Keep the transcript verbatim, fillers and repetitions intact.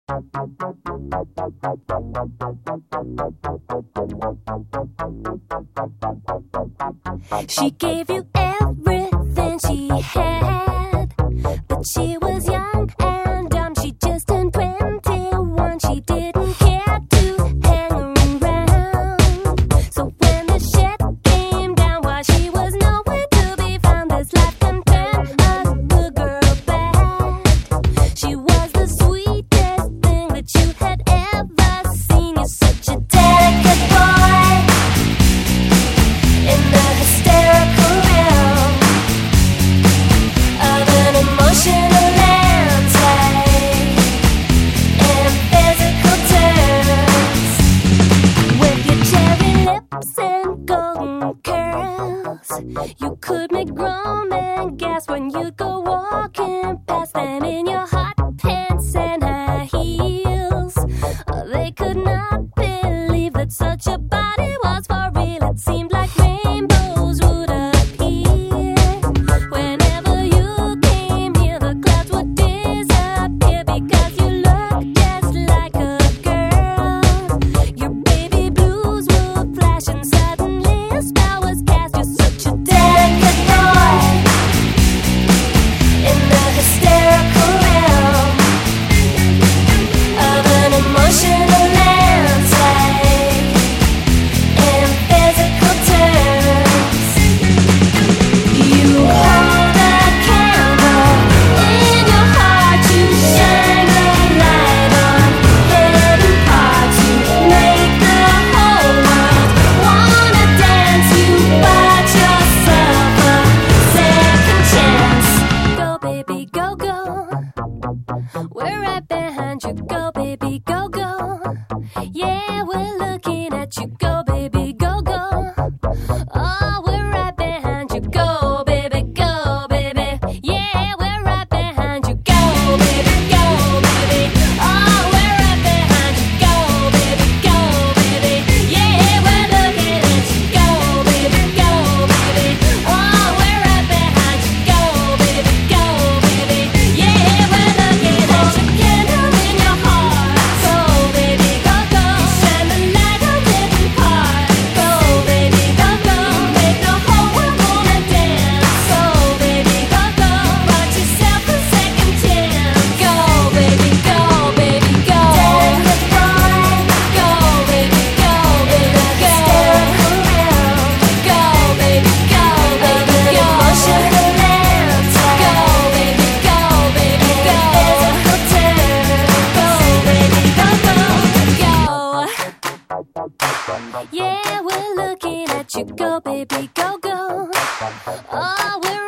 She gave you everything she had, but she was young and dumb. She just turned twenty-one. She didn't care to hang around. So when the shit came down, while she was nowhere to be found, this life can turn a good girl bad. She was the sweetest thing that you had ever seen. You're such a delicate boy in the hysterical realm of an emotional landscape in physical terms. With your cherry lips and golden curls, you could make grown men gasp when you go walking past them in your hot pants and high heels. They could not believe that such a body was for real. It seemed like rainbows would appear whenever you came here. The clouds would disappear because you looked just like a girl. Your baby blues would flash and suddenly a spell was cast. You're such a delicate boy in the hysterical realm of an emotional landscape in physical terms. You hold a candle in your heart, you shine the light on hidden parts. You make the whole world wanna dance. You bought yourself a second chance. Go baby, go, go. We're right behind you. Go baby, go, go. Yeah, we're looking at you. Go baby, go, go. Oh, we're right behind you. Go baby, go baby. Yeah, we're right behind you. Go baby, go baby. Oh, we're right behind you. Go baby, go baby. Yeah, we're looking at you. Go baby, go baby. Oh, we're right behind you. Go baby, go baby. Yeah, we're looking at you. Candle in your heart. Go baby, go, go. Shine the light on hidden part. Go baby, go, go. Make the whole world wanna dance. Go baby, go, go. Bought yourself a second chance. Go baby, go baby, go. Delicate boy. Go baby, go baby, go. Hysterical realm. Go baby, go baby, go. Emotional landscape. Go baby, go baby, go. Physical terms. Go baby, go, go, go. Yeah, we're looking at you. Go baby, go, go. Oh, we're